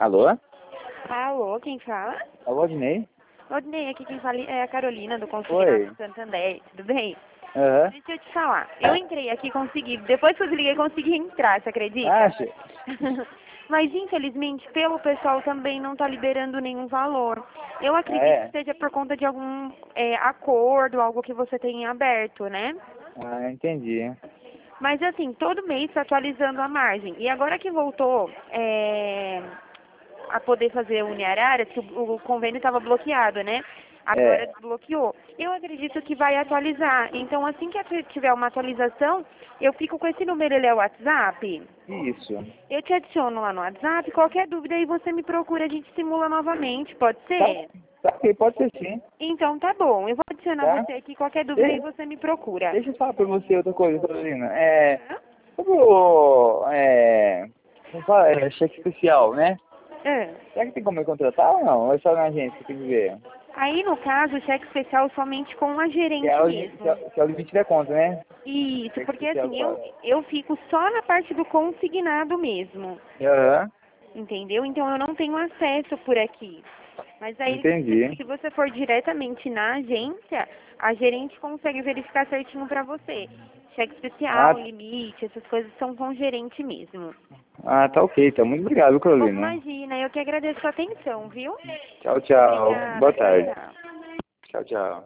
Alô? Alô, quem fala? Alô, Odinei? Odinei, aqui quem fala é a Carolina do Oi. Consignado Santander, tudo bem? Aham. Deixa eu te falar, eu entrei aqui e consegui, depois que eu desliguei consegui entrar, você acredita? Acha? Mas infelizmente pelo pessoal também não está liberando nenhum valor. Eu acredito que É. seja por conta de algum acordo, algo que você tenha aberto, né? Ah, entendi. Mas assim, todo mês está atualizando a margem. E agora que voltou a poder fazer Uniararas, que o convênio estava bloqueado, né? Agora É. desbloqueou. Eu acredito que vai atualizar. Então, assim que tiver uma atualização, eu fico com esse número, ele é o WhatsApp. Isso. Eu te adiciono lá no WhatsApp. Qualquer dúvida aí você me procura, a gente simula novamente, pode Tá, ser? tá ok, pode ser sim. Então tá bom. Eu vou adicionar Tá? você aqui. Qualquer dúvida aí De- você me procura. Deixa eu falar pra você outra coisa, Carolina. Hã? Sobre o, como fala? Cheque especial, né? Hã? Será que tem como eu contratar ou não? Ou é só na agência que tem que ver? Aí, no caso, o cheque especial somente com a Que é gerente o, mesmo. que é o limite da conta, né? Isso, Cheque porque especial assim, qual? eu fico só na parte do consignado mesmo, Aham. entendeu? Então eu não tenho acesso por aqui. Mas aí, Entendi. se você for diretamente na agência, a gerente consegue verificar certinho pra você. Cheque especial, Ah, limite, essas coisas são com o gerente mesmo. tá ok. Então, muito obrigado, Oh, Carolina. imagina, eu que agradeço a atenção, viu? Tchau, tchau. Obrigada, Boa tchau, tarde. tchau. Tchau, tchau.